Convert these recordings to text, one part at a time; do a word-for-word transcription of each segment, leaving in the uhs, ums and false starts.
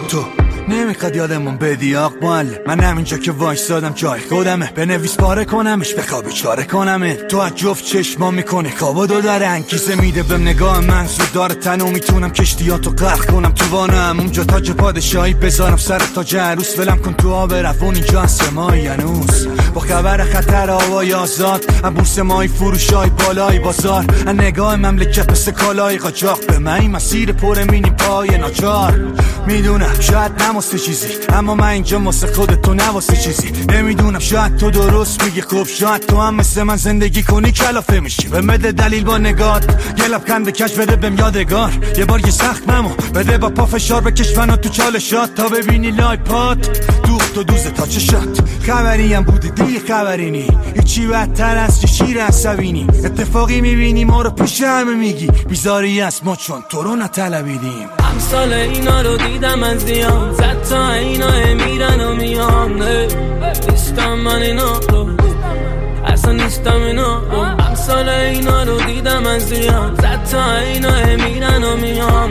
تو نمیخواد یادمون بدی آق معلم، من همینجا که وایسادم جای خودمه، بنویس پاره کنمش بخوابی چاره کنمه. تو از جفت چشما میکنه خوابو دو داره، انگیزه میده بهم نگاه من زود داره تنو، میتونم کشتیاتو غرق کنم تو وانم، اونجا تاج پادشاهی بذارم سر تاج عروس، ولم کن تو آب روون اینجا هست مای هنوز، با خبر خطر هوای آزاد بورس مای فروشای بالای بازار، نگاه مملکت مثل کالای قاچاق به من این مسیر پر مینی پای ناچار. میدونم شاید نماسته چیزی، اما من اینجا واسه خودت تو نواسه چیزی، نمیدونم شاید تو درست میگی، خوب شاید تو هم مثل من زندگی کنی کلافه میشی، به مده دلیل با نگات یه لبخند کش بده بهم یادگار، یه بار یه سخت ممو بده با پا فشار بکش فنا تو چالشات تا ببینی لای پات دوخت و دوزه تا چشات. خبری هم بودی دیگه خبری نی، هیچی بدتر از چه شیر عصبینی، اتفاقی میبینی ما رو پیش همه میگی بیزاری است ما چون تو رو نطلبیدیم. امثال اینا رو دیدم از دیام، زد تا اینا میرن و میان، نیستم من اینا رو اصلا نیستم اینا رو. امثال اینا رو دیدم از دیام، زد تا اینا میرن و میان،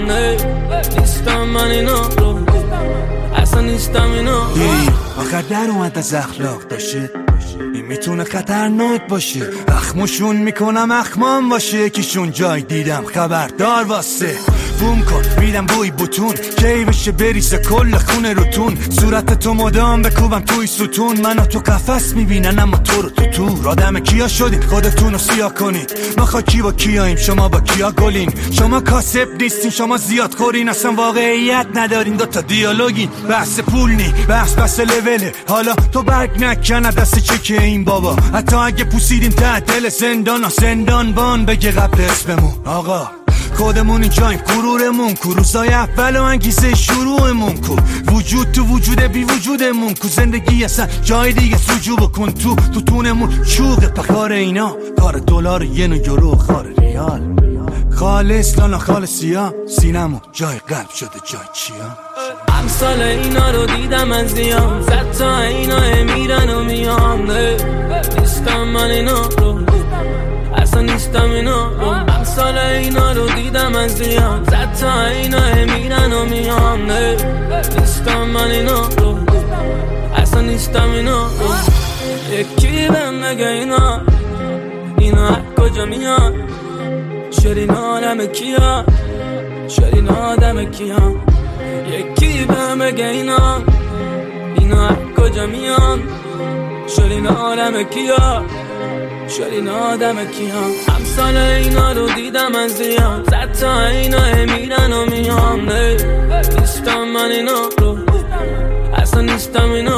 نیستم من اینا رو اصلا نیستم اینا رو. آخر در اومد از اخلاق داشته، این میتونه خطرناک باشه، اخمشون میکنم اخمام باشه، یکیشون جای دیدم خبردار واسه بوم کن میدم بوی بوتون، کی بشه بریزه کل خونه روتون، صورت تو مدام بکوبم توی ستون، منو تو قفس میبینن اما تو رو تو تو آدم کیا شدین خودتون رو سیاه کنید، ما خاکی با کیاییم شما با کیا گلین، شما کاسب نیستین شما زیاد خورین، اصلا واقعیت ندارین دوتا دیالوگین، بحث پول نی بحث بس لوله، حالا تو برگ نکن دست چکه این بابا، حتی اگه پوسیدیم ته دل زندان زندان بان بگه قبل اسممون آقا خودمون اینجاییم، غرورمون کو، روزای اول و انگیزه شروعمون کو، وجود تو وجود بی وجودمون کو، زندگی اصلا جای دیگه سجو بکن تو تو تونمون چوغ پخار اینا، کار دلار ین و یورو خار ریال، خالص لانا خالصی ها سینمون جای قلب شده جای چیا. امثال اینا رو دیدم از دیام، زد تا اینا میرن و میان، نیستم من اینا رو اصلا نیستم اینا رو. امثال اینا رو دیدم از دیام، زد تا اینا میرن و میان، نیستم من اینا رو اصلا نیستم اینا رو. یکی بهم نگه اینا اینا کجا میان، شرین آدم کیا شرین آدم کیا، یکی بهم نگه اینا اینا کجا میان، شرین آدم کیا شرین آدم کیا. امثال اینا رو دیدم از دیام، زد تا اینا میرن و میان، نیستم من اینا رو اصلا نیستم اینا